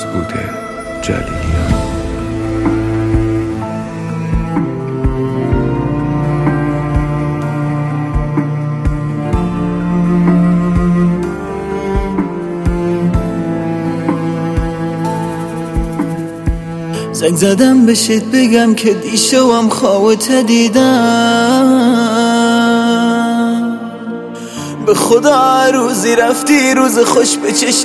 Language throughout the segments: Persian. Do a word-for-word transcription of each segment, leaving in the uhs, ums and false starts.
مسعود جلیلیان. زنگ زدم بشید بگم که دیشبم خوابت دیدم، به خدا روزی رفتی روز خوش به چش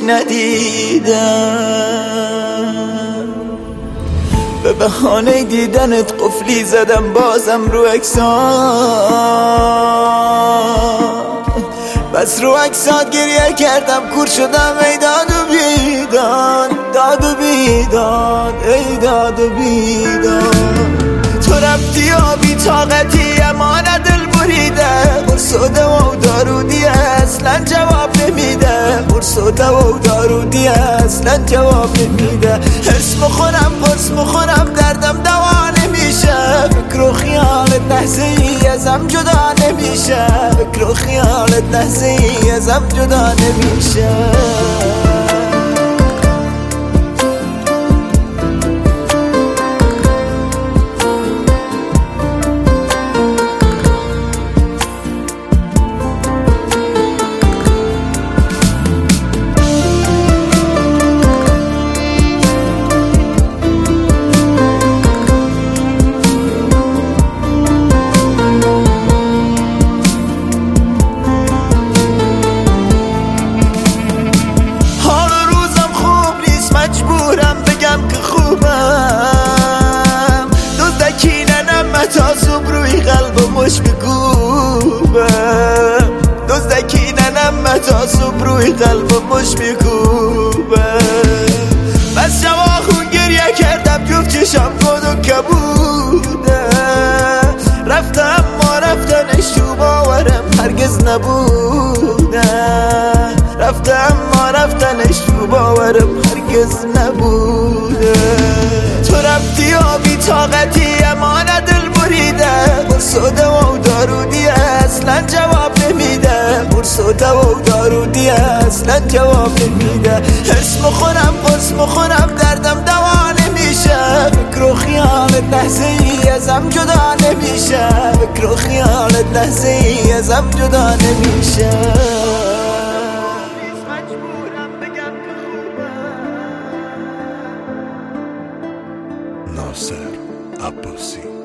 ندیدم، به بهانه دیدنت قفلی زدم بازم رو عکسات، بس رو عکسات گریه کردم کور شدم ای داد و بیداد، داد و بیداد ای داد و بیداد. تو رفتی و بی طاقتی اما نه دل بریده، برسوده و دارودی اصلا جواب نمیده، برسوده و دارودی اصلا جواب نمیده. حرس مخورم قرص مخورم دردم دوا نمیشه، فکر و خیالت لحظه ای ازم جدا نمیشه، فکر و خیالت لحظه ای ازم جدا نمیشه. تا صبح روی قلب مش میکوبم، دزدکی ننم تا صبح روی قلب مش میکوبم. بس شبا خون گریه کردم جفت چشم گود و کبوده، رفتم ما رفتنش تو باورم هرگز نبوده، رفتم ما رفتنش تو باورم هرگز نبوده. تو رفتی و بی طاقتی اما نه دل بریده، برسوده و دارودی اصلا جواب نمیده، برسوده و دارودی اصلا جواب نمیده. حرس مخورم قرص مخورم دردم دوا نمیشه، فکر و خیالت لحظه ای ازم جدا نمیشه، فکر و خیالت لحظه ای ازم جدا نمیشه. ناصر عباسی.